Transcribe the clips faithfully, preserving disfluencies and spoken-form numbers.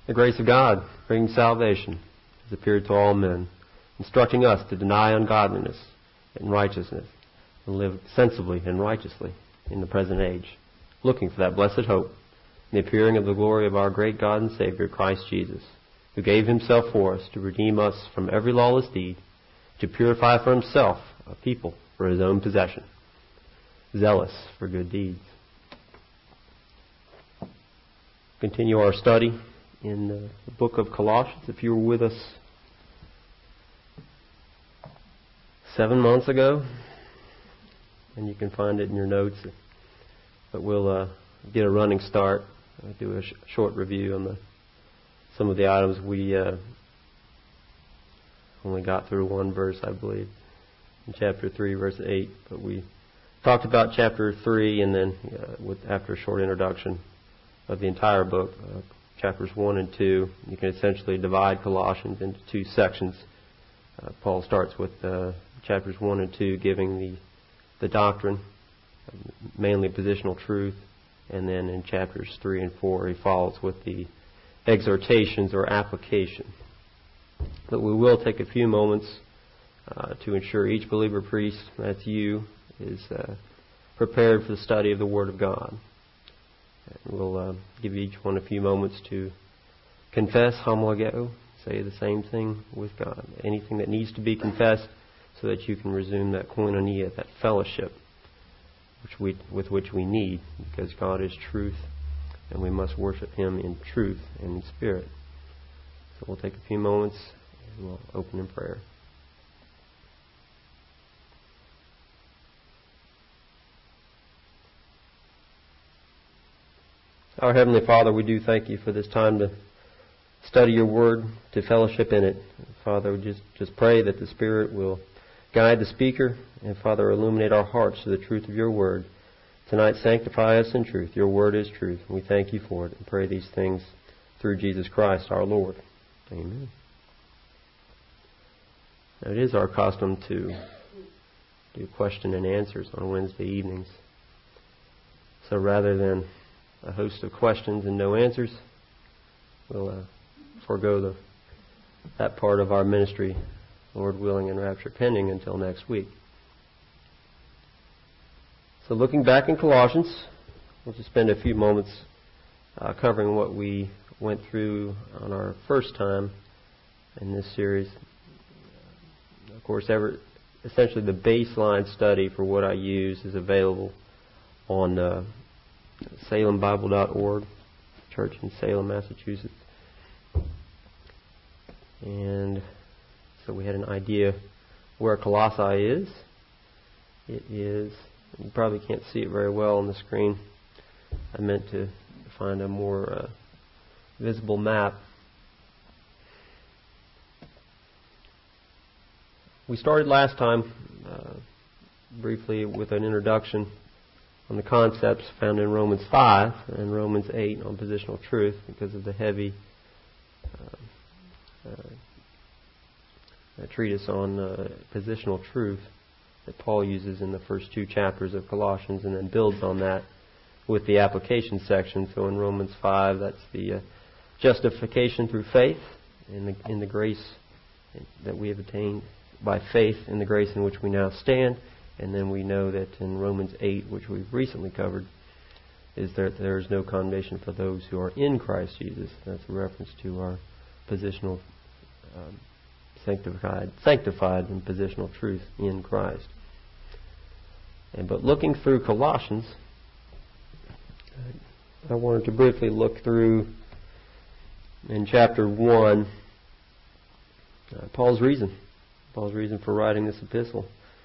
The grace of God, bringing salvation, has appeared to all men, instructing us to deny ungodliness and righteousness and live sensibly and righteously in the present age, looking for that blessed hope in the appearing of the glory of our great God and Savior, Christ Jesus, who gave himself for us to redeem us from every lawless deed, to purify for himself a people for his own possession, zealous for good deeds. Continue our study in the book of Colossians. If you were with us seven months ago, and you can find it in your notes, but we'll uh, get a running start. I'll do a sh- short review on the some of the items. We uh, only got through one verse, I believe, in chapter three, verse eight, but we talked about chapter three, and then uh, with after a short introduction of the entire book, uh, chapters one and two. You can essentially divide Colossians into two sections. Uh, Paul starts with uh, chapters one and two, giving the the doctrine, mainly positional truth, and then in chapters three and four he follows with the exhortations or application. But we will take a few moments uh, to ensure each believer priest, that's you, is uh, prepared for the study of the Word of God. And we'll uh, give each one a few moments to confess, homologeo, say the same thing with God. Anything that needs to be confessed so that you can resume that koinonia, that fellowship which we, with which we need, because God is truth and we must worship Him in truth and in spirit. So we'll take a few moments and we'll open in prayer. Our Heavenly Father, we do thank you for this time to study your Word, to fellowship in it. Father, we just, just pray that the Spirit will guide the speaker, and Father, illuminate our hearts to the truth of your Word. Tonight, sanctify us in truth. Your Word is truth, and we thank you for it, and pray these things through Jesus Christ our Lord. Amen. Now, it is our custom to do question and answers on Wednesday evenings. So rather than a host of questions and no answers, we'll uh, forego the, that part of our ministry, Lord willing and rapture pending, until next week. So looking back in Colossians, we'll just spend a few moments uh, covering what we went through on our first time in this series. Of course, ever, essentially the baseline study for what I use is available on uh, Salem Bible dot org, church in Salem, Massachusetts. And so we had an idea where Colossae is. It is, you probably can't see it very well on the screen. I meant to find a more uh, visible map. We started last time uh, briefly with an introduction on the concepts found in Romans five and Romans eight on positional truth, because of the heavy uh, uh, treatise on uh, positional truth that Paul uses in the first two chapters of Colossians, and then builds on that with the application section. So in Romans five, that's the uh, justification through faith in the, in the grace that we have attained by faith in the grace in which we now stand. And then we know that in Romans eight, which we've recently covered, is that there is no condemnation for those who are in Christ Jesus. That's a reference to our positional um, sanctified, sanctified in positional truth in Christ. And but looking through Colossians, I wanted to briefly look through in chapter one uh, Paul's reason, Paul's reason for writing this epistle.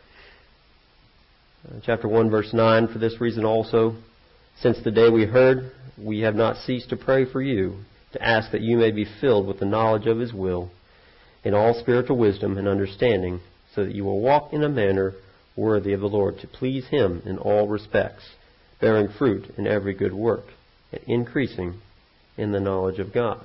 Uh, chapter one, verse nine, for this reason also, since the day we heard, we have not ceased to pray for you, to ask that you may be filled with the knowledge of His will, in all spiritual wisdom and understanding, so that you will walk in a manner worthy of the Lord, to please Him in all respects, bearing fruit in every good work, and increasing in the knowledge of God.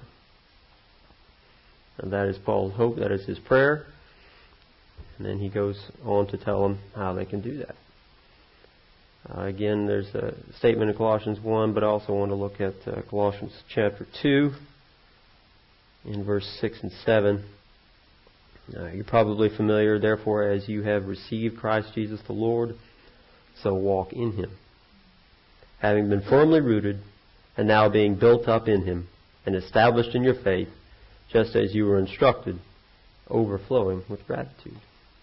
And that is Paul's hope, that is his prayer. And then he goes on to tell them how they can do that. Uh, again, there's a statement in Colossians one, but I also want to look at uh, Colossians chapter two, in verse six and seven. Uh, you're probably familiar, therefore, as you have received Christ Jesus the Lord, so walk in Him, having been firmly rooted, and now being built up in Him, and established in your faith, just as you were instructed, overflowing with gratitude.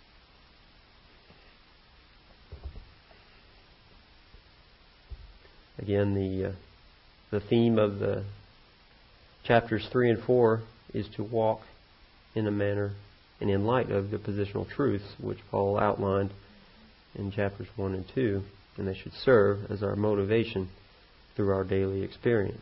Again, the uh, the theme of the chapters three and four is to walk in a manner and in light of the positional truths which Paul outlined in chapters one and two, and they should serve as our motivation through our daily experience.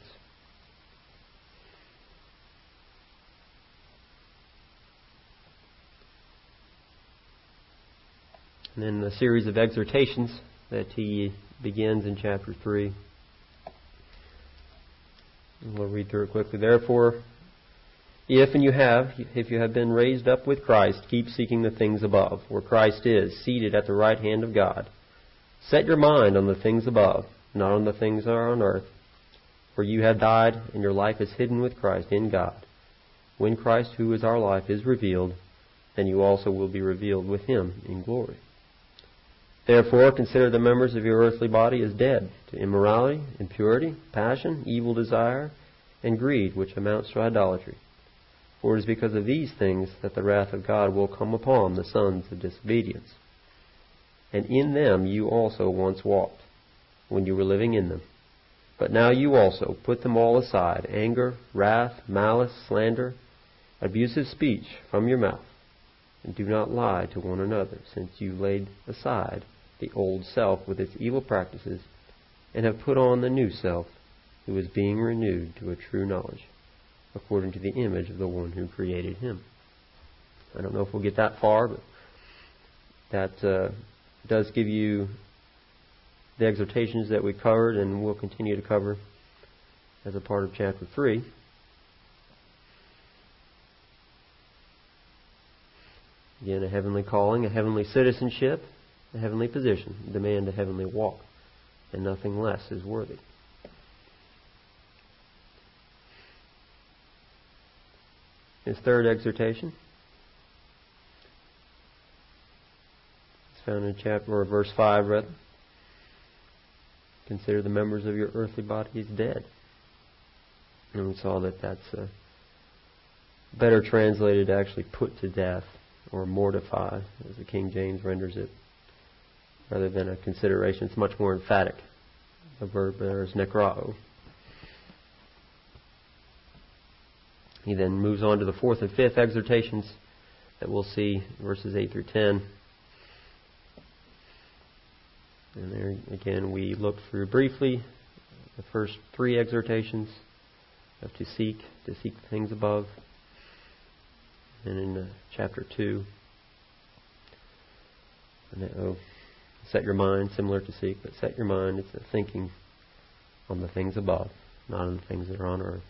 And then the series of exhortations that he begins in chapter three. And we'll read through it quickly. Therefore, if and you have, if you have been raised up with Christ, keep seeking the things above, where Christ is, seated at the right hand of God. Set your mind on the things above, not on the things that are on earth. For you have died, and your life is hidden with Christ in God. When Christ, who is our life, is revealed, then you also will be revealed with Him in glory. Therefore, consider the members of your earthly body as dead to immorality, impurity, passion, evil desire, and greed, which amounts to idolatry. For it is because of these things that the wrath of God will come upon the sons of disobedience. And in them you also once walked, when you were living in them. But now you also put them all aside, anger, wrath, malice, slander, abusive speech from your mouth. And do not lie to one another, since you laid aside the old self with its evil practices, and have put on the new self, who is being renewed to a true knowledge, according to the image of the one who created him. I don't know if we'll get that far, but that uh, does give you the exhortations that we covered and will continue to cover as a part of chapter three. Again, a heavenly calling, a heavenly citizenship, a heavenly position, demand a heavenly walk, and nothing less is worthy. His third exhortation is found in chapter or verse five, rather. Consider the members of your earthly body as dead. And we saw that that's uh, better translated to actually put to death or mortify, as the King James renders it, rather than a consideration. It's much more emphatic. The verb there is nekrao. He then moves on to the fourth and fifth exhortations that we'll see, verses eight through ten. And there again we looked through briefly the first three exhortations of to seek, to seek the things above. And in uh, chapter two, and, oh, set your mind, similar to seek, but set your mind, it's a thinking on the things above, not on the things that are on earth.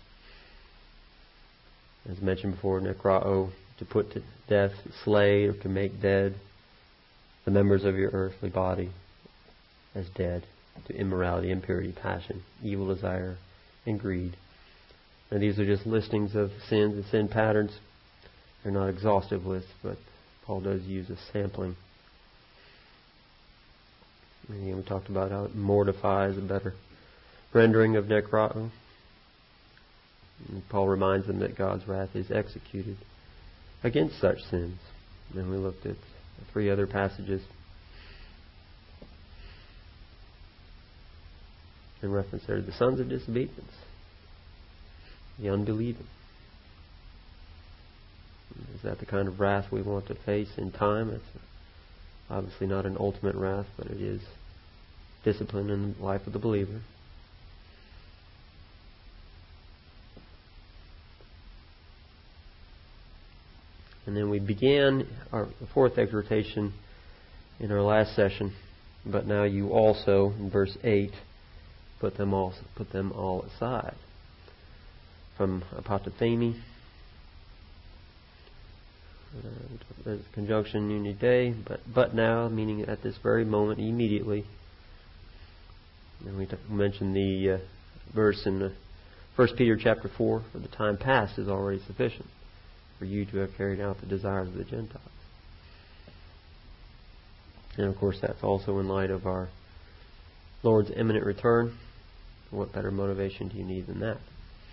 As mentioned before, nekrao, to put to death, slay, or to make dead the members of your earthly body as dead to immorality, impurity, passion, evil desire, and greed. And these are just listings of sins and sin patterns. They're not exhaustive lists, but Paul does use a sampling. And again, we talked about how it mortifies a better rendering of nekrao. And Paul reminds them that God's wrath is executed against such sins. And we looked at three other passages in reference there to the sons of disobedience, the unbelieving. Is that the kind of wrath we want to face in time? It's obviously not an ultimate wrath, but it is discipline in the life of the believer. And then we began our fourth exhortation in our last session. But now you also, in verse eight, put them all put them all aside. From apotathemi, uh, conjunction unity day, but but now, meaning at this very moment, immediately. And we t- mentioned the uh, verse in uh, First Peter chapter four, for the time past is already sufficient for you to have carried out the desires of the Gentiles. And of course that's also in light of our Lord's imminent return. What better motivation do you need than that?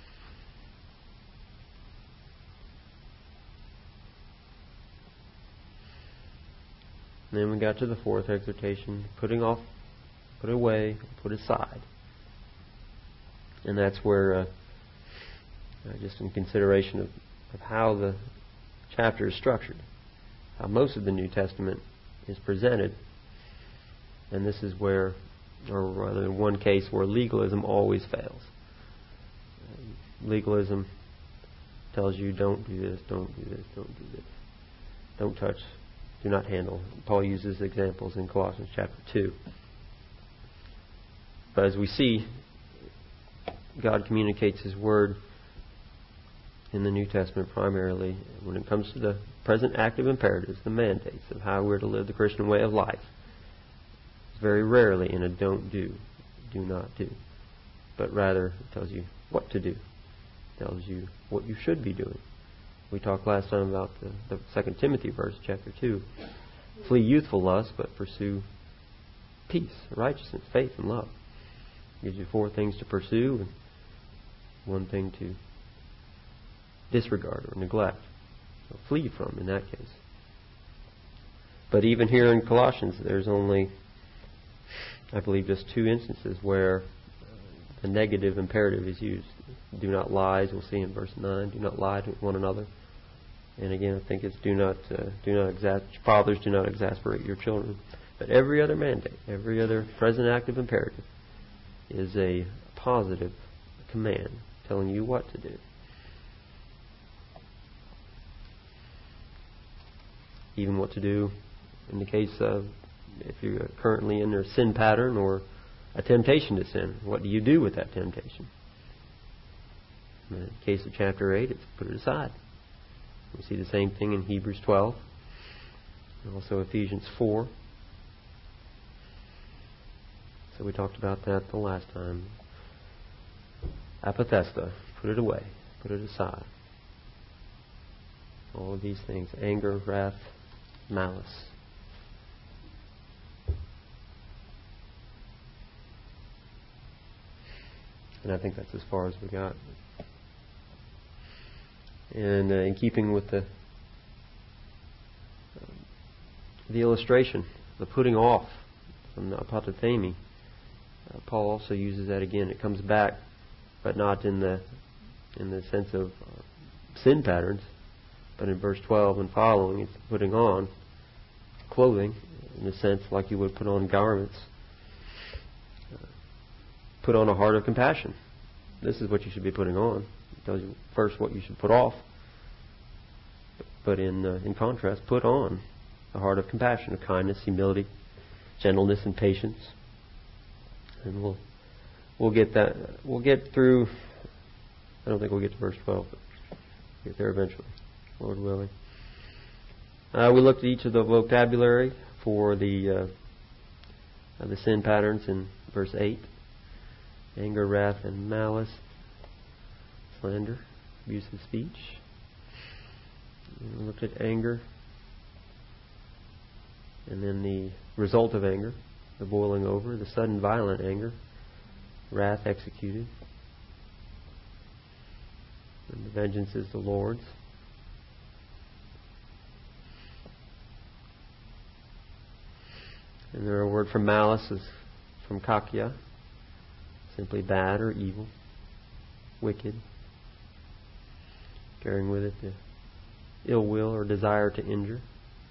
And then we got to the fourth exhortation, putting off, put away, put aside. And that's where, uh, uh, just in consideration of, of how the chapter is structured, how most of the New Testament is presented, and this is where, or rather in one case, where legalism always fails. Legalism tells you don't do this, don't do this, don't do this, don't touch, do not handle. Paul uses examples in Colossians chapter two. But as we see, God communicates His Word in the New Testament primarily when it comes to the present active imperatives, the mandates of how we're to live the Christian way of life. It's very rarely in a don't do, do not do. But rather it tells you what to do. It tells you what you should be doing. We talked last time about the, the Second Timothy verse, chapter two. Flee youthful lust, but pursue peace, righteousness, faith, and love. It gives you four things to pursue and one thing to disregard or neglect. So flee from in that case. But even here in Colossians, there's only, I believe, just two instances where the negative imperative is used. Do not lie, as we'll see in verse nine. Do not lie to one another. And again, I think it's do not, uh, do not exas- fathers, do not exasperate your children. But every other mandate, every other present active imperative is a positive command telling you what to do. Even what to do in the case of if you're currently in a sin pattern or a temptation to sin. What do you do with that temptation? In the case of chapter eight, it's put it aside. We see the same thing in Hebrews twelve and also Ephesians four. So we talked about that the last time. Apathesta, put it away, put it aside. All of these things, anger, wrath, malice. And I think that's as far as we got. And uh, in keeping with the um, the illustration, the putting off from the apathemi, uh, Paul also uses that again. It comes back, but not in the in the sense of uh, sin patterns, but in verse twelve and following, it's putting on clothing in a sense like you would put on garments. Uh, put on a heart of compassion. This is what you should be putting on. It tells you first what you should put off. But in uh, in contrast, put on a heart of compassion, of kindness, humility, gentleness, and patience. And we'll we'll get that. We'll get through. I don't think we'll get to verse twelve, but we'll get there eventually, Lord willing. Uh, we looked at each of the vocabulary for the uh, the sin patterns in verse eight: anger, wrath, and malice, slander, abusive speech. And we looked at anger, and then the result of anger, the boiling over, the sudden violent anger, wrath executed, and the vengeance is the Lord's. And the word for malice is from kakia, simply bad or evil, wicked, carrying with it the ill will or desire to injure.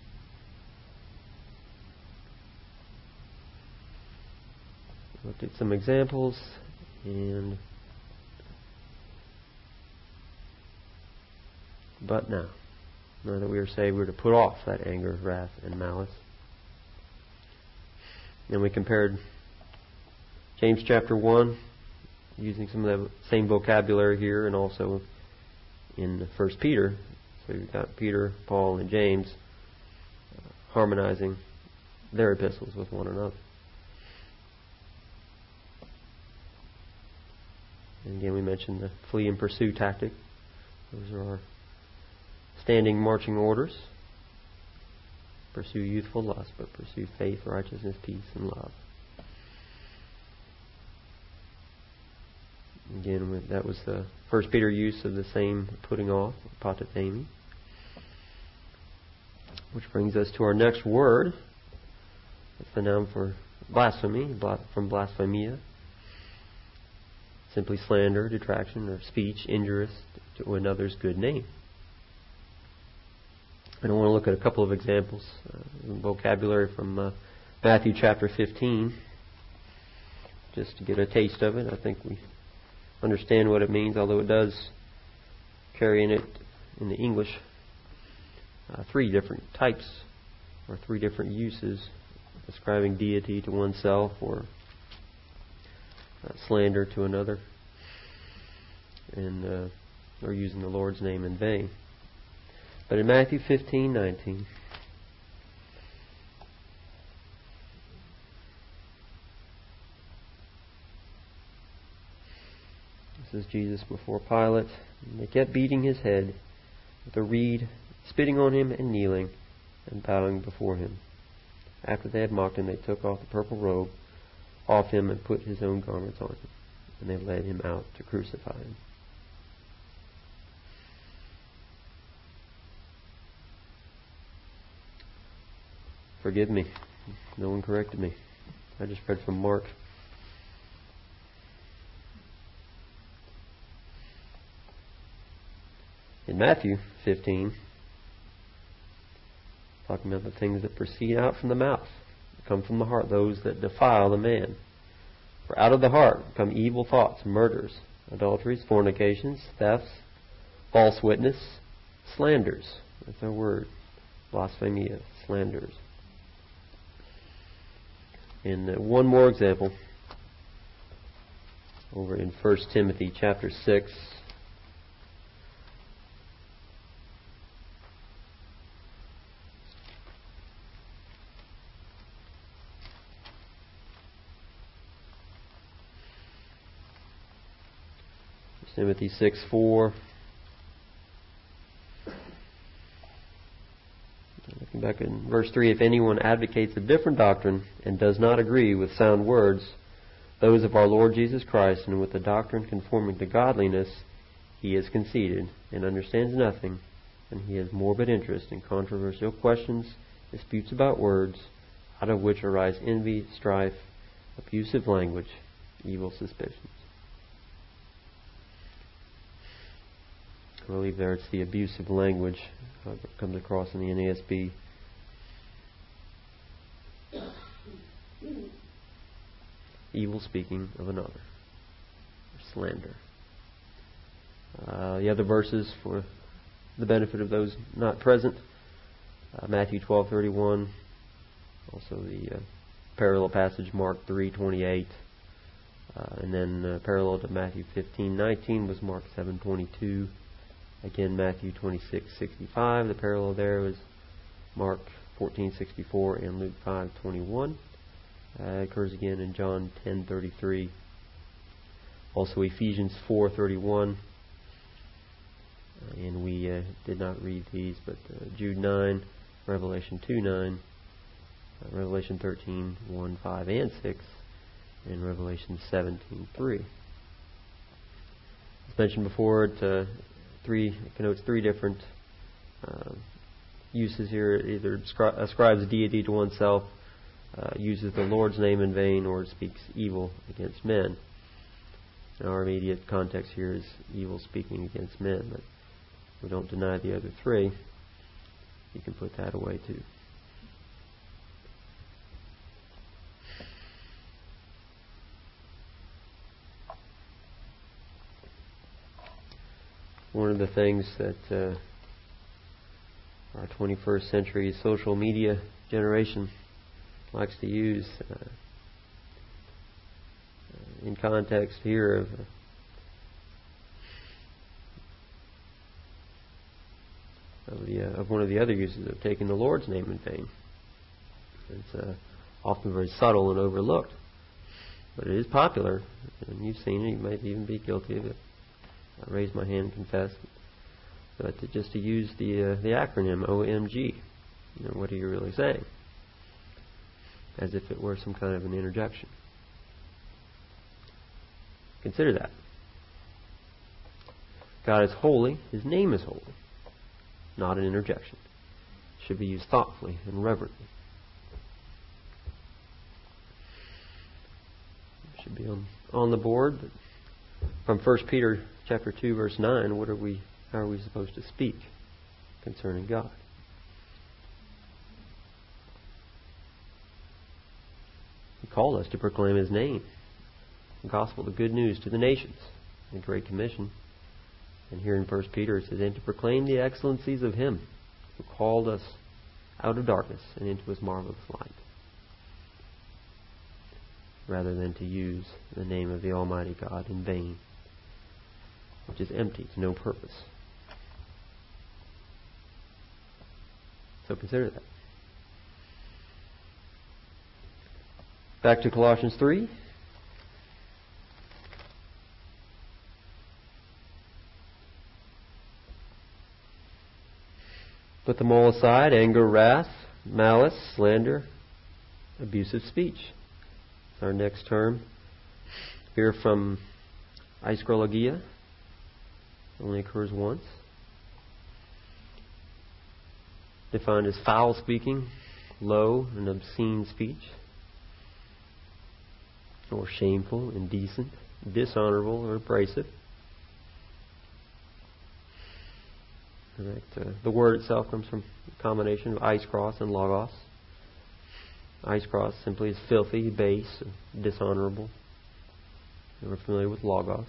Looked at some examples, and but now, now that we are saved, we are to put off that anger, wrath, and malice. And we compared James chapter one, using some of the same vocabulary here, and also in First Peter. So you've got Peter, Paul, and James uh, harmonizing their epistles with one another. And again, we mentioned the flee and pursue tactic. Those are our standing marching orders. Pursue youthful lust, but pursue faith, righteousness, peace, and love. Again, that was the First Peter use of the same putting off, apothemi. Which brings us to our next word. It's the noun for blasphemy, from blasphemia. Simply slander, detraction, or speech injurious to another's good name. And I want to look at a couple of examples, uh, vocabulary from uh, Matthew chapter fifteen, just to get a taste of it. I think we understand what it means, although it does carry in it, in the English, uh, three different types or three different uses, ascribing deity to oneself or uh, slander to another, and uh, or using the Lord's name in vain. But in Matthew fifteen nineteen, this is Jesus before Pilate. And they kept beating his head with a reed, spitting on him and kneeling and bowing before him. After they had mocked him, they took off the purple robe off him and put his own garments on him. And they led him out to crucify him. Forgive me. No one corrected me. I just read from Mark. In Matthew fifteen, talking about the things that proceed out from the mouth, come from the heart, those that defile the man. For out of the heart come evil thoughts, murders, adulteries, fornications, thefts, false witness, slanders. That's our word. Blasphemia, slanders. And uh, one more example over in First Timothy chapter six. First Timothy six four. Looking back in verse three, if anyone advocates a different doctrine and does not agree with sound words, those of our Lord Jesus Christ, and with the doctrine conforming to godliness, he is conceited and understands nothing, and he has morbid interest in controversial questions, disputes about words, out of which arise envy, strife, abusive language, evil suspicions. I believe there it's the abusive language uh, that comes across in the N A S B. Evil speaking of another. Or slander. Uh, the other verses for the benefit of those not present. Uh, Matthew twelve thirty-one. Also the uh, parallel passage Mark three twenty-eight. Uh, and then uh, parallel to Matthew fifteen nineteen was Mark seven twenty-two. Again, Matthew twenty-six sixty-five. The parallel there was Mark fourteen sixty-four and Luke five twenty-one. Uh, it occurs again in John ten thirty-three. Also Ephesians four thirty-one. Uh, and we uh, did not read these, but uh, Jude nine, Revelation two nine, uh, Revelation thirteen one, five, and six, and Revelation seventeen three. As mentioned before, it uh, three it connotes three different uh, uses here. It either ascri- ascribes deity to oneself, uh, uses the Lord's name in vain, or speaks evil against men. Now, our immediate context here is evil speaking against men, but we don't deny the other three. You can put that away too. One of the things that uh, our twenty-first century social media generation likes to use uh, in context here of uh, of, the, uh, of one of the other uses of taking the Lord's name in vain. It's uh, often very subtle and overlooked. but it is popular, and you've seen it. You might even be guilty of it. I raise my hand and confess. But to, just to use the uh, the acronym O M G, you know, what are you really saying? As if it were some kind of an interjection. Consider that. God is holy. His name is holy. Not an interjection. It should be used thoughtfully and reverently. It should be on, on the board. But from First Peter chapter two, verse nine, what are we? How are we supposed to speak concerning God? He called us to proclaim His name, the gospel, the good news to the nations, the Great Commission. And here in First Peter it says, and to proclaim the excellencies of Him who called us out of darkness and into His marvelous light. Rather than to use the name of the Almighty God in vain, which is empty, to no purpose. So consider that. Back to Colossians three. Put them all aside: anger, wrath, malice, slander, abusive speech. It's our next term. Here from Eischrologia. Only occurs once. Defined as foul speaking, low and obscene speech, or shameful, indecent, dishonorable, or abrasive. Right, uh, the word itself comes from a combination of eiskros and logos. Eiskros simply is filthy, base, dishonorable. And we're familiar with logos.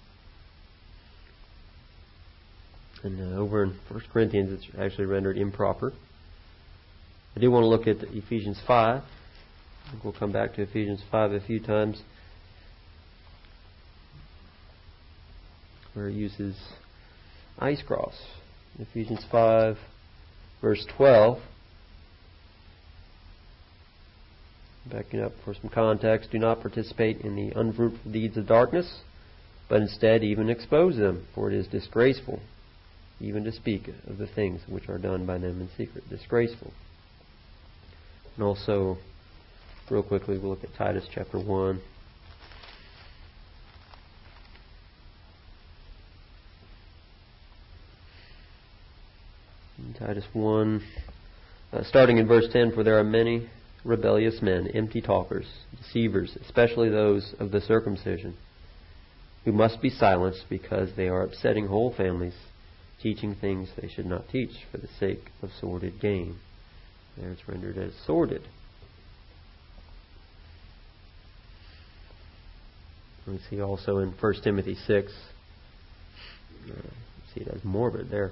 And uh, over in First Corinthians, it's actually rendered improper. I do want to look at Ephesians five. I think we'll come back to Ephesians five a few times, where it uses eiskros. Ephesians five, verse twelve. Backing up for some context, do not participate in the unfruitful deeds of darkness, but instead even expose them, for it is disgraceful even to speak of the things which are done by them in secret. Disgraceful. And also, real quickly, we'll look at Titus chapter one. In Titus one, uh, starting in verse ten, for there are many rebellious men, empty talkers, deceivers, especially those of the circumcision, who must be silenced because they are upsetting whole families, teaching things they should not teach for the sake of sordid gain. There it's rendered as sordid. We see also in First Timothy six, uh, see it as morbid there.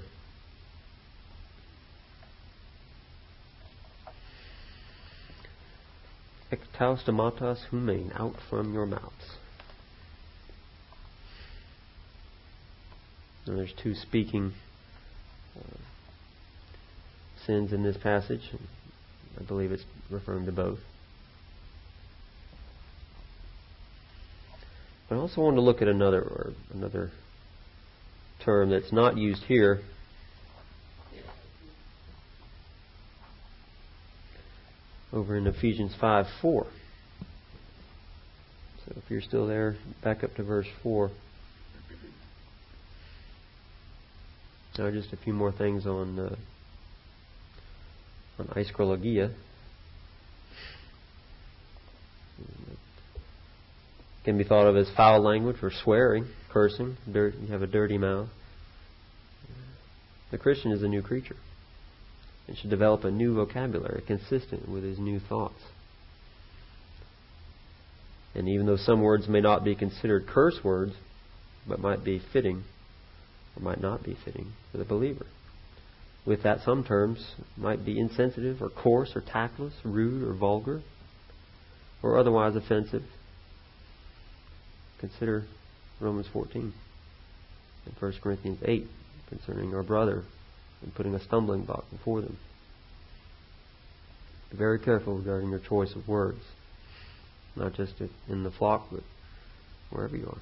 Ektaus stomatos humein, out from your mouths. And there's two speaking uh, sins in this passage. I believe it's referring to both. But I also want to look at another or another term that's not used here. Over in Ephesians five four. So if you're still there, back up to verse four. Now just a few more things on uh, on Eischrologia. Can be thought of as foul language or swearing, cursing. Dirt, you have a dirty mouth. The Christian is a new creature and should develop a new vocabulary consistent with his new thoughts. And even though some words may not be considered curse words, but might be fitting or might not be fitting for the believer. With that, some terms might be insensitive or coarse or tactless, rude or vulgar, or otherwise offensive. Consider Romans fourteen and First Corinthians eight concerning our brother and putting a stumbling block before them. Be very careful regarding your choice of words. not just in the flock, but wherever you are.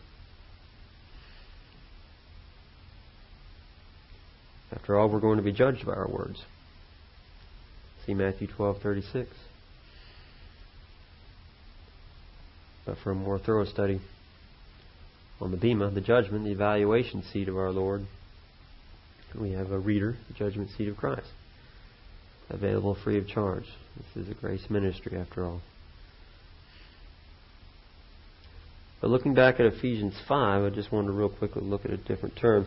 After all, we're going to be judged by our words. See Matthew twelve thirty-six. But for a more thorough study on the bema, the judgment, the evaluation seat of our Lord, we have a reader, the judgment seat of Christ, available free of charge. This is a grace ministry after all. But looking back at Ephesians five, I just wanted to real quickly look at a different term.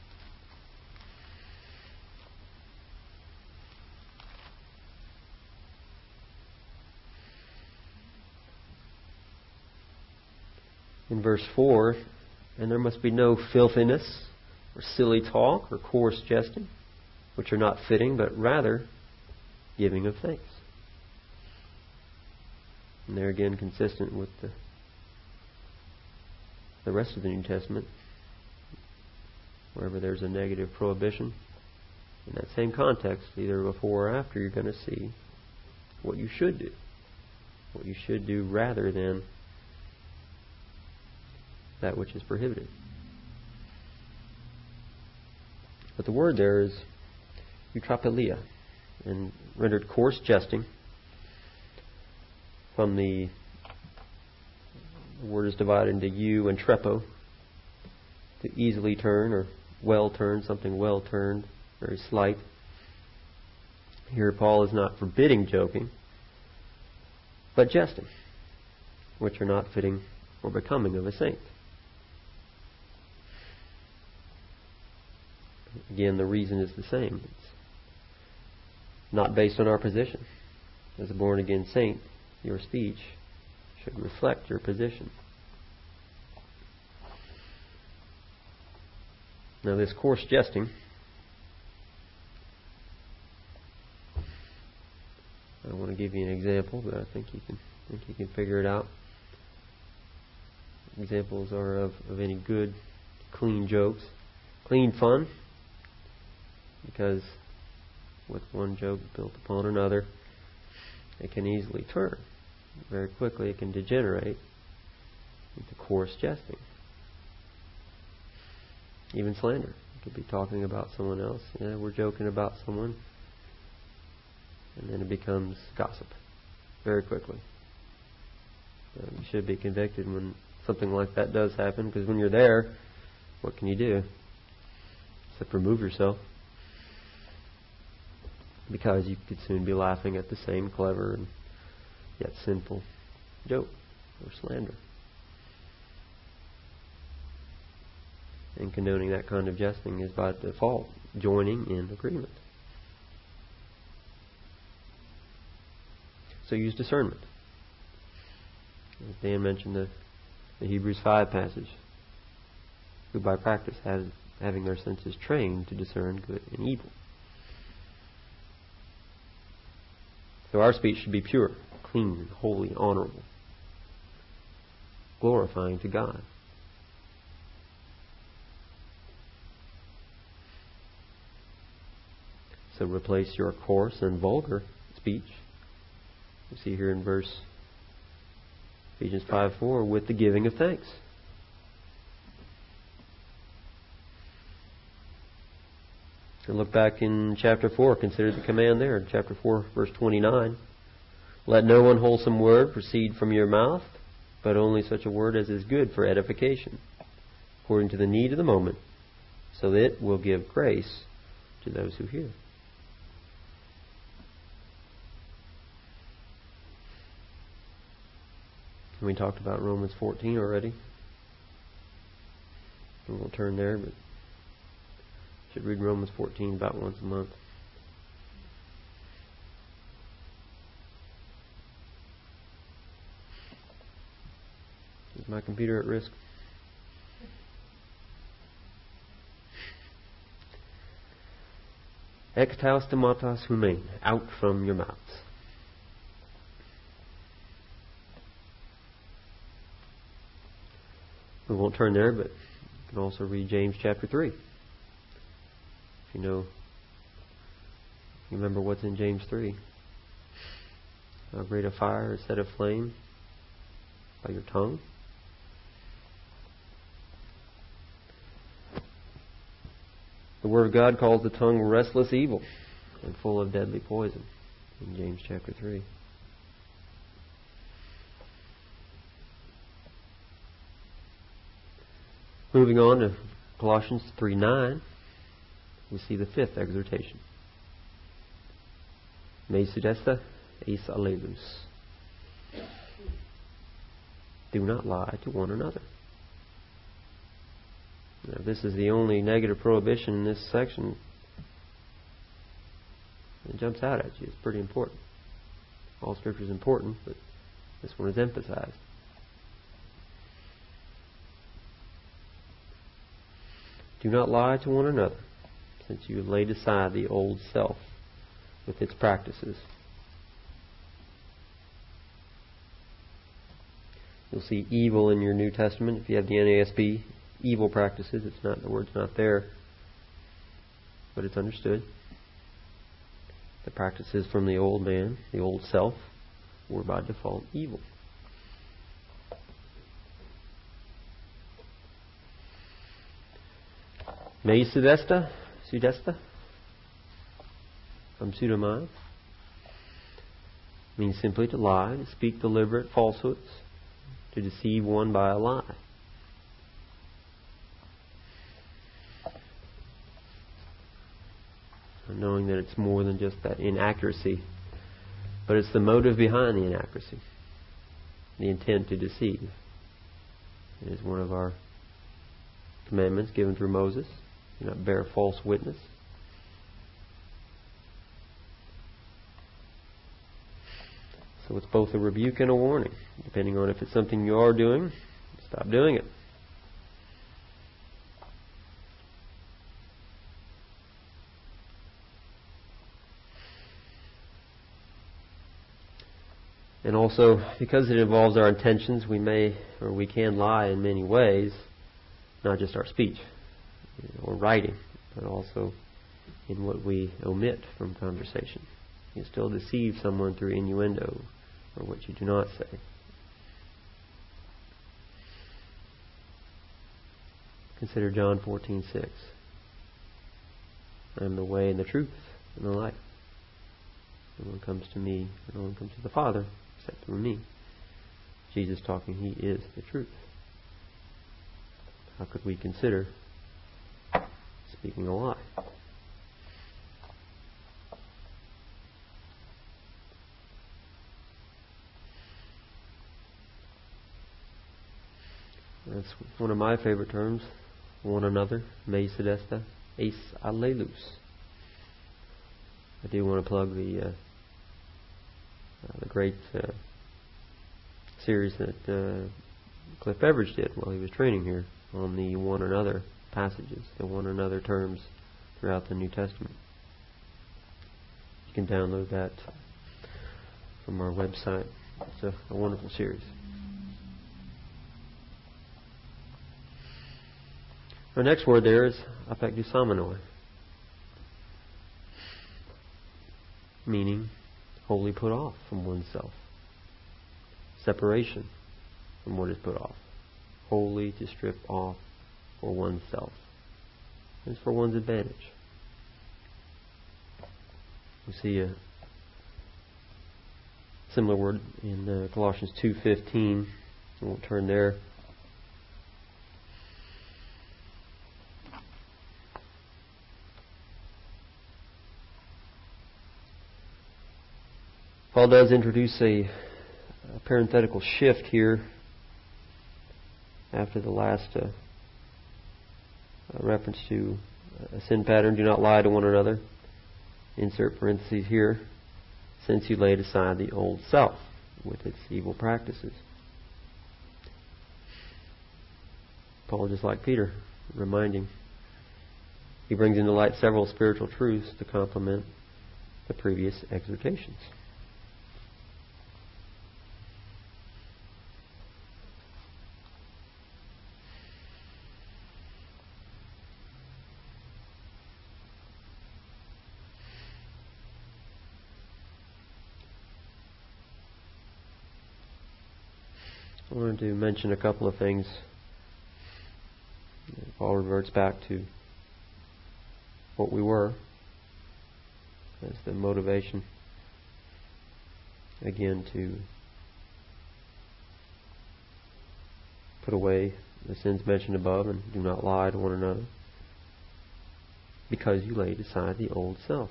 In verse four, and there must be no filthiness, or silly talk, or coarse jesting, which are not fitting, but rather giving of thanks. And there again, consistent with the, the rest of the New Testament, wherever there's a negative prohibition, in that same context, either before or after, you're going to see what you should do. What you should do rather than that which is prohibited. But the word there is eutrapelia, and rendered coarse jesting. From the, the word is divided into eu and trepo, to easily turn or well turned, something well turned, very slight. Here Paul is not forbidding joking, but jesting, which are not fitting or becoming of a saint. Again, the reason is the same. It's not based on our position. As a born-again saint, your speech should reflect your position. Now, this coarse jesting, I want to give you an example, but I think you can think you can figure it out. Examples are of, of any good, clean jokes, clean fun, because with one joke built upon another, it can easily turn. Very quickly it can degenerate into coarse jesting. Even slander. You could be talking about someone else. Yeah, we're joking about someone, and then it becomes gossip very quickly. Uh, you should be convicted when something like that does happen, because when you're there, what can you do? Except remove yourself. Because you could soon be laughing at the same clever and yet sinful joke or slander. And condoning that kind of jesting is by default joining in agreement. So use discernment. As Dan mentioned the, the Hebrews five passage, who by practice have, having their senses trained to discern good and evil. So our speech should be pure, clean, holy, honorable, glorifying to God. So replace your coarse and vulgar speech, you see here in verse Ephesians five four, with the giving of thanks. And look back in chapter four, consider the command there in chapter four, verse twenty-nine. Let no unwholesome word proceed from your mouth, but only such a word as is good for edification, according to the need of the moment, so that it will give grace to those who hear. And we talked about Romans fourteen already. We won't turn there, but should read Romans fourteen about once a month. Is my computer at risk? Ektaos tematos humein, out from your mouths. We won't turn there, but you can also read James chapter three. If you know, if you remember what's in James three. How great a fire is set aflame by your tongue. The Word of God calls the tongue restless evil and full of deadly poison in James chapter three. Moving on to Colossians three nine, we see the fifth exhortation. Me sudesta eis allelus. Do not lie to one another. Now, this is the only negative prohibition in this section. It jumps out at you. It's pretty important. All Scripture is important, but this one is emphasized. Do not lie to one another, since you have laid aside the old self with its practices. You'll see evil in your New Testament. If you have the N A S B, evil practices, it's not, the word's not there, but it's understood. The practices from the old man, the old self, were by default evil. Me sudesta, sudesta, from pseudomai, means simply to lie, to speak deliberate falsehoods, to deceive one by a lie. Knowing that it's more than just that inaccuracy, but it's the motive behind the inaccuracy, the intent to deceive. It is one of our commandments given through Moses. Do not bear false witness. So it's both a rebuke and a warning. Depending on if it's something you are doing, stop doing it. And also, because it involves our intentions, we may or we can lie in many ways, not just our speech or writing, but also in what we omit from conversation. You still deceive someone through innuendo or what you do not say. Consider John fourteen six. I am the way and the truth and the life. No one comes to me, no one comes to the Father except through me. Jesus talking, He is the truth. How could we consider speaking a lie? That's one of my favorite terms. One another. Me sudesta eis allelus. I do want to plug the uh, uh, the great uh, series that uh, Cliff Beveridge did while he was training here on the one another passages, the one another terms throughout the New Testament. You can download that from our website. It's a, a wonderful series. Our next word there is apekdusamenoi, meaning wholly put off from oneself. Separation from what is put off. Wholly to strip off for oneself. It's for one's advantage. We see a similar word in uh, Colossians two fifteen. We won't turn there. Paul does introduce a, a parenthetical shift here after the last uh, reference to a sin pattern. Do not lie to one another. Insert parentheses here. Since you laid aside the old self with its evil practices. Paul, just like Peter, reminding. He brings into light several spiritual truths to complement the previous exhortations. I wanted to mention a couple of things. Paul reverts back to what we were as the motivation, again, to put away the sins mentioned above and do not lie to one another, because you laid aside the old self.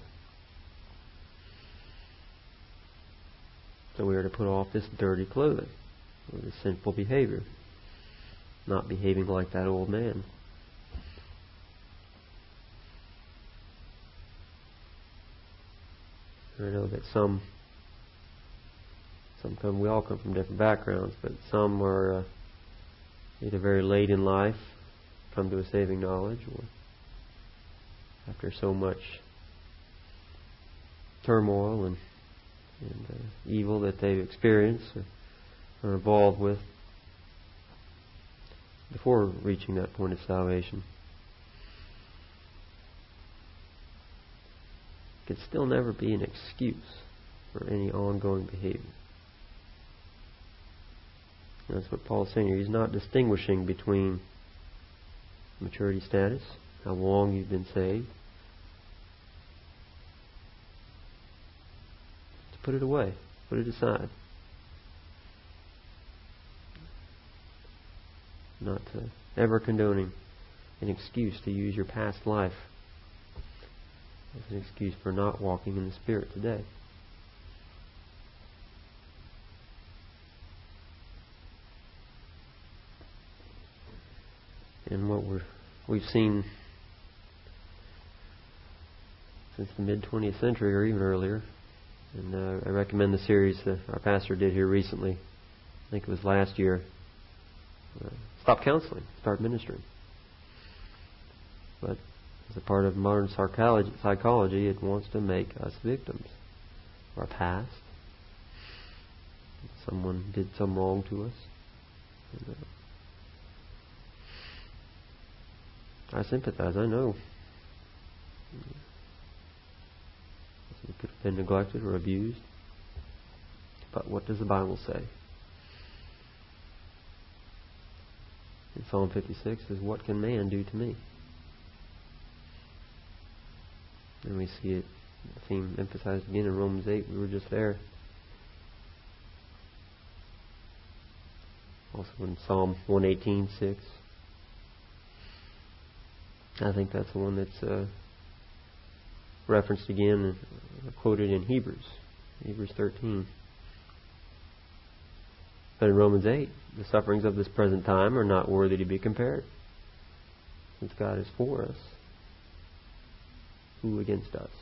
So we are to put off this dirty clothing, or this sinful behavior, not behaving like that old man. I know that some, some come, we all come from different backgrounds, but some are uh, either very late in life, come to a saving knowledge, or after so much turmoil and, and uh, evil that they've experienced or are involved with before reaching that point of salvation. It could still never be an excuse for any ongoing behavior. And that's what Paul's saying here. He's not distinguishing between maturity status, how long you've been saved. To put it away, put it aside. Not uh, ever condoning an excuse to use your past life as an excuse for not walking in the Spirit today. And what we're, we've seen since the mid-twentieth century or even earlier, and uh, I recommend the series that our pastor did here recently, I think it was last year, uh, Stop Counseling, Start Ministering. But as a part of modern psychology, it wants to make us victims of our past. Someone did some wrong to us. And, uh, I sympathize, I know. We could have been neglected or abused. But what does the Bible say? In Psalm fifty-six says, "What can man do to me?" And we see it, the theme emphasized again in Romans eight. We were just there. Also in Psalm one eighteen, six. I think that's the one that's uh, referenced again, uh, quoted in Hebrews, Hebrews thirteen. But in Romans eight, the sufferings of this present time are not worthy to be compared. Since God is for us, who against us?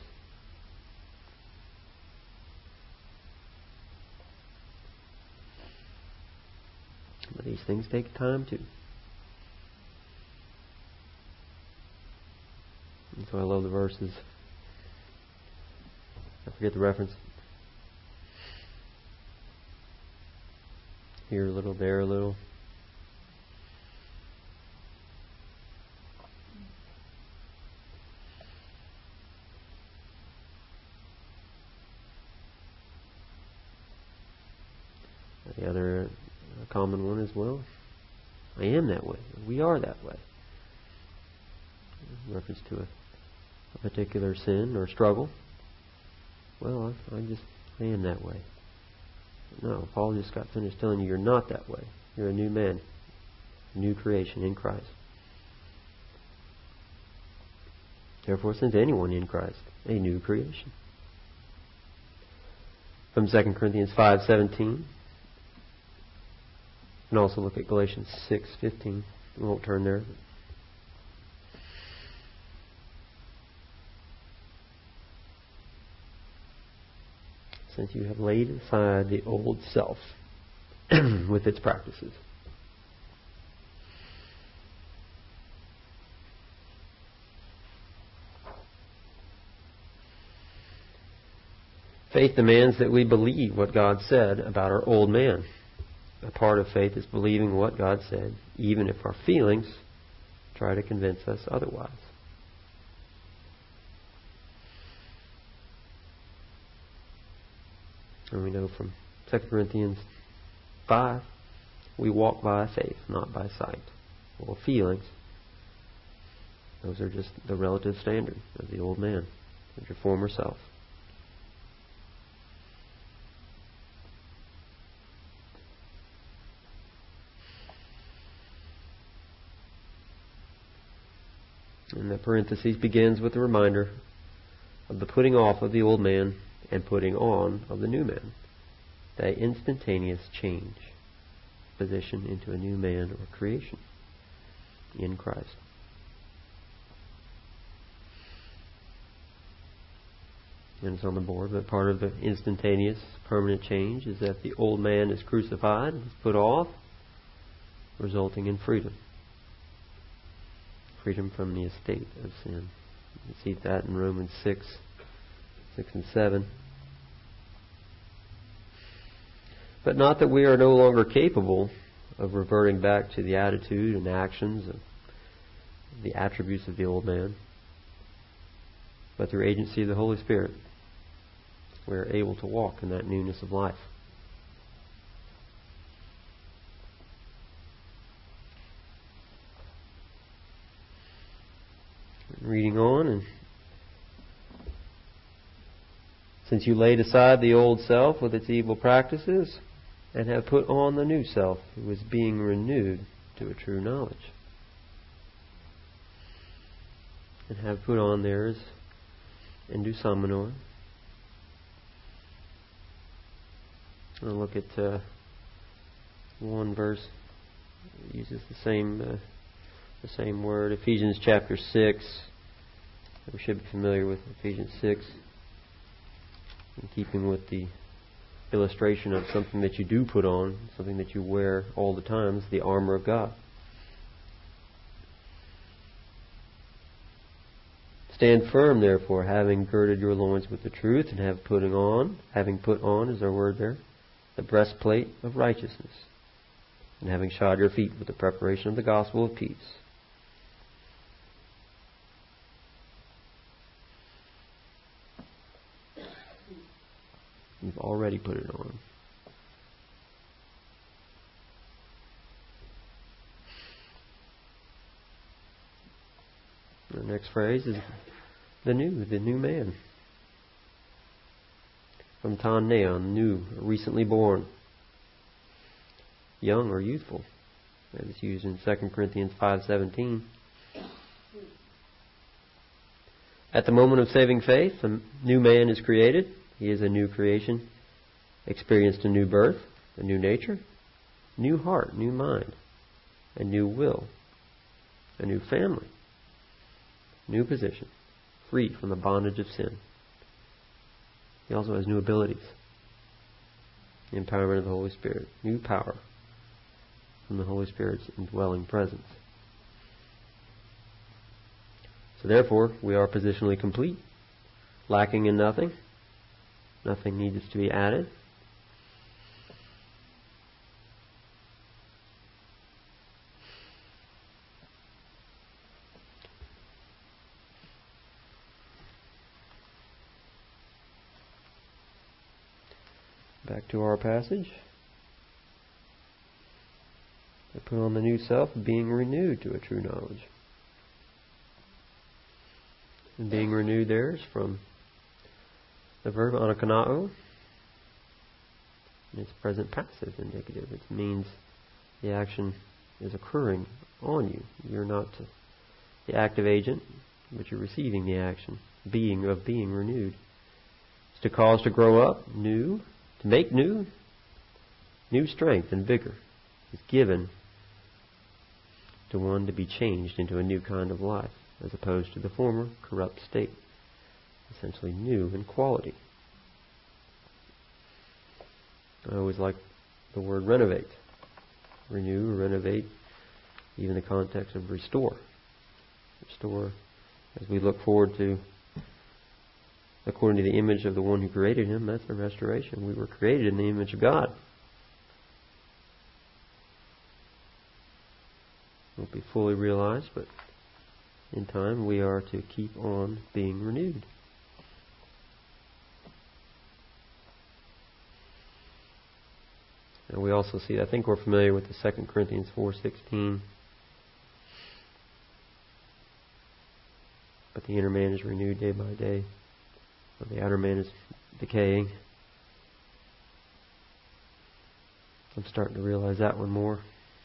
But these things take time too. And so I love the verses. I forget the reference. Here a little, there a little. The other common one as well. I am that way. We are that way. In reference to a, a particular sin or struggle. Well, I, I just I am that way. No, Paul just got finished telling you you're not that way. You're a new man, a new creation in Christ. Therefore, since anyone in Christ, a new creation. From Second Corinthians five seventeen. And also look at Galatians six fifteen. We won't turn there. Since you have laid aside the old self with its practices. Faith demands that we believe what God said about our old man. A part of faith is believing what God said, even if our feelings try to convince us otherwise. And we know from Second Corinthians five, we walk by faith, not by sight or feelings. Those are just the relative standard of the old man, of your former self. And the parenthesis begins with a reminder of the putting off of the old man and putting on of the new man. That instantaneous change, position into a new man or creation in Christ. And it's on the board, but part of the instantaneous, permanent change is that the old man is crucified, is put off, resulting in freedom. Freedom from the estate of sin. You see that in Romans six, six and seven. But not that we are no longer capable of reverting back to the attitude and actions of the attributes of the old man, but through agency of the Holy Spirit, we are able to walk in that newness of life. Reading on, and since you laid aside the old self with its evil practices, and have put on the new self, who is being renewed to a true knowledge. And have put on theirs endosamenoi. I'll look at uh, one verse. It uses the same uh, the same word. Ephesians chapter six. We should be familiar with Ephesians six. In keeping with the illustration of something that you do put on, something that you wear all the time, is the armor of God. Stand firm, therefore, having girded your loins with the truth, and have putting on, having put on is our word there, the breastplate of righteousness, and having shod your feet with the preparation of the gospel of peace. You've already put it on. The next phrase is the new, the new man. From ton neon, new, recently born, young or youthful. That is used in Second Corinthians five seventeen. At the moment of saving faith, a new man is created. He is a new creation, experienced a new birth, a new nature, new heart, new mind, a new will, a new family, new position, free from the bondage of sin. He also has new abilities, the empowerment of the Holy Spirit, new power from the Holy Spirit's indwelling presence. So therefore, we are positionally complete, lacking in nothing. Nothing needs to be added. Back to our passage. I put on the new self, being renewed to a true knowledge. And being renewed there is from the verb anakanao. It's present passive indicative. It means the action is occurring on you. You're not the active agent, but you're receiving the action, being of being renewed. It's to cause to grow up new, to make new. New strength and vigor is given to one to be changed into a new kind of life, as opposed to the former corrupt state. Essentially new in quality. I always like the word renovate. Renew, renovate, even the context of restore. Restore, as we look forward to, according to the image of the one who created him, that's a restoration. We were created in the image of God. Won't be fully realized, but in time we are to keep on being renewed. And we also see, I think we're familiar with the Second Corinthians four sixteen. But the inner man is renewed day by day, but the outer man is decaying. I'm starting to realize that one more.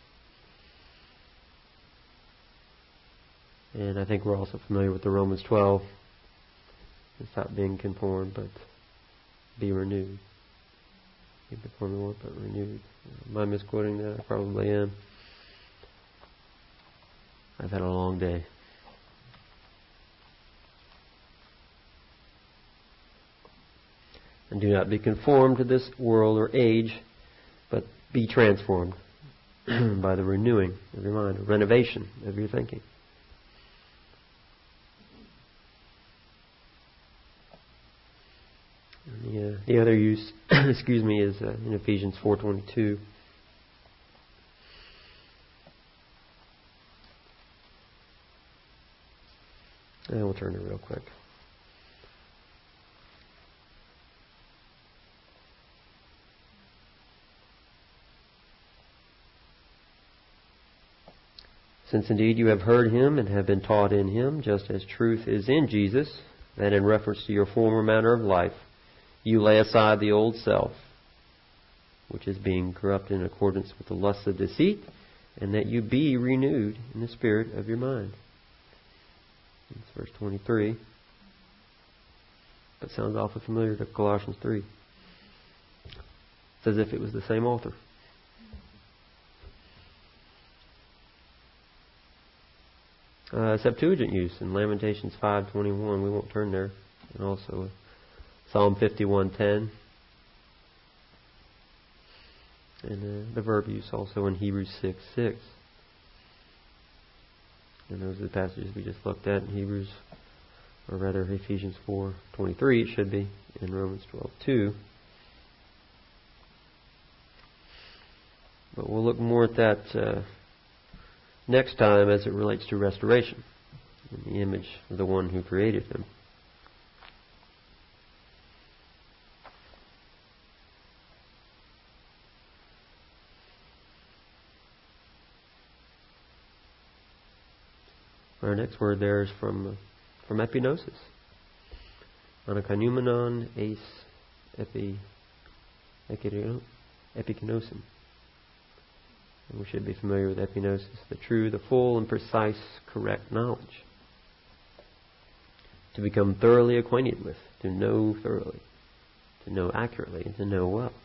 And I think we're also familiar with the Romans twelve. It's not being conformed, but be renewed. Be conformed, but renewed. Am I misquoting that? I probably am. I've had a long day. And do not be conformed to this world or age, but be transformed by the renewing of your mind, the renovation of your thinking. And the, uh, the other use, excuse me, is uh, in Ephesians four twenty-two. And we'll turn it real quick. Since indeed you have heard him and have been taught in him, just as truth is in Jesus, that in reference to your former manner of life, you lay aside the old self, which is being corrupted in accordance with the lusts of deceit, and that you be renewed in the spirit of your mind. That's verse twenty-three. That sounds awfully familiar to Colossians three. It's as if it was the same author. Uh, Septuagint use in Lamentations five twenty-one. We won't turn there. And also Psalm fifty-one ten. And uh, the verb use also in Hebrews six six. And those are the passages we just looked at in Hebrews, or rather Ephesians four twenty-three. It should be in Romans twelve two. But we'll look more at that Uh, next time as it relates to restoration in the image of the one who created him. Our next word there is from from epinosis. Anakanumenon eis epi epikenosin. And we should be familiar with epinosis, the true, the full and precise, correct knowledge. To become thoroughly acquainted with, to know thoroughly, to know accurately, and to know well.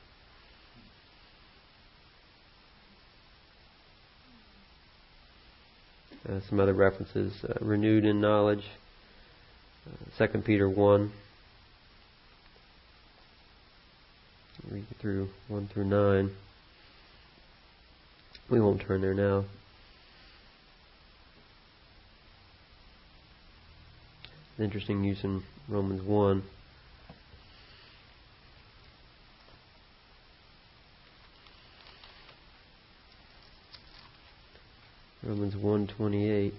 Uh, some other references, uh, renewed in knowledge, uh, Second Peter one. Read through one through nine. We won't turn there now. Interesting use in Romans one. Romans one twenty-eight,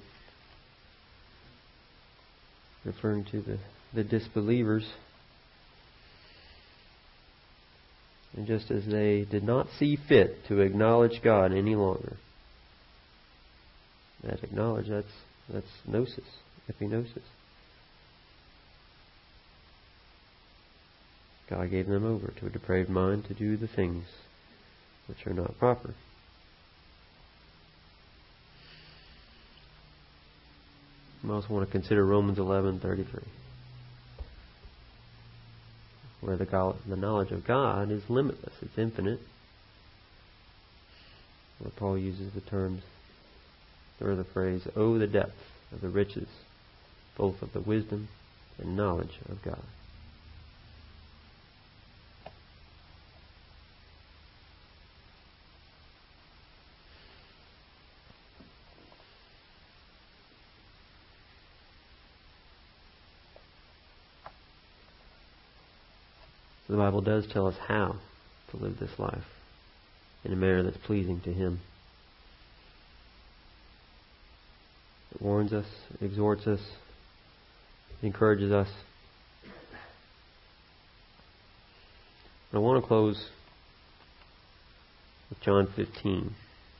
referring to the, the disbelievers. And just as they did not see fit to acknowledge God any longer. That acknowledge, that's that's gnosis, epinosis. God gave them over to a depraved mind to do the things which are not proper. We also want to consider Romans eleven thirty-three. Where the, God, the knowledge of God is limitless, it's infinite. Where Paul uses the terms, or the phrase, "Oh, the depth of the riches, both of the wisdom and knowledge of God." The Bible does tell us how to live this life in a manner that's pleasing to Him. It warns us, it exhorts us, it encourages us. I want to close with John fifteen.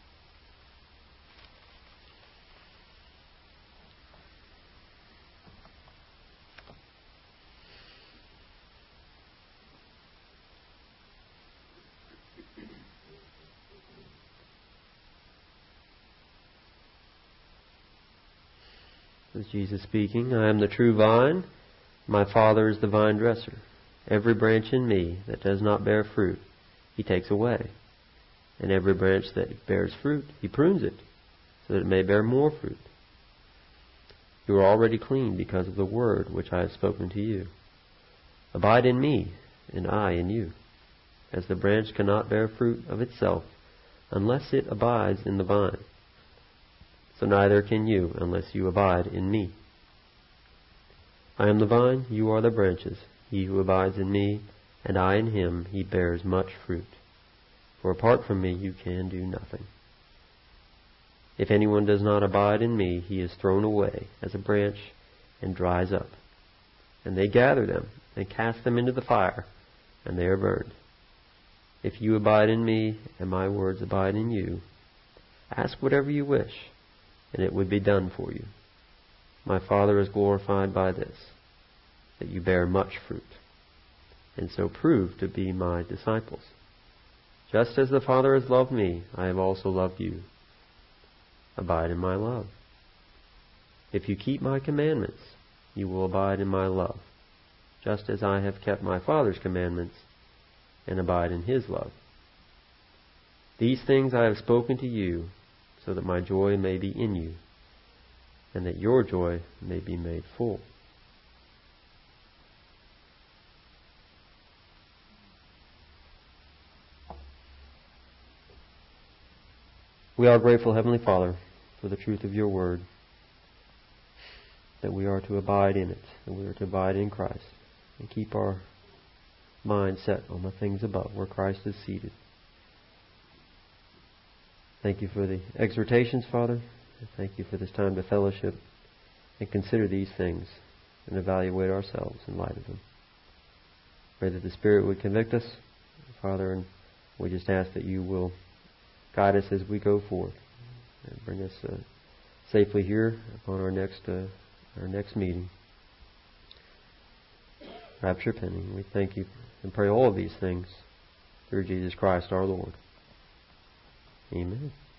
This is Jesus speaking. I am the true vine. My Father is the vine dresser. Every branch in me that does not bear fruit, He takes away. And every branch that bears fruit, He prunes it, so that it may bear more fruit. You are already clean because of the word which I have spoken to you. Abide in me, and I in you. As the branch cannot bear fruit of itself unless it abides in the vine, so neither can you unless you abide in me. I am the vine, you are the branches. He who abides in me, and I in him, he bears much fruit. For apart from me you can do nothing. If anyone does not abide in me, he is thrown away as a branch and dries up. And they gather them and cast them into the fire, and they are burned. If you abide in me, and my words abide in you, ask whatever you wish, and it would be done for you. My Father is glorified by this, that you bear much fruit, and so prove to be my disciples. Just as the Father has loved me, I have also loved you. Abide in my love. If you keep my commandments, you will abide in my love, just as I have kept my Father's commandments and abide in His love. These things I have spoken to you, so that my joy may be in you, and that your joy may be made full. We are grateful, Heavenly Father, for the truth of your word, that we are to abide in it, that we are to abide in Christ, and keep our mind set on the things above, where Christ is seated. Thank you for the exhortations, Father. Thank you for this time to fellowship and consider these things and evaluate ourselves in light of them. Pray that the Spirit would convict us, Father, and we just ask that you will guide us as we go forth and bring us uh, safely here upon our next uh, our next meeting. Rapture pending. We thank you and pray all of these things through Jesus Christ our Lord. Amen.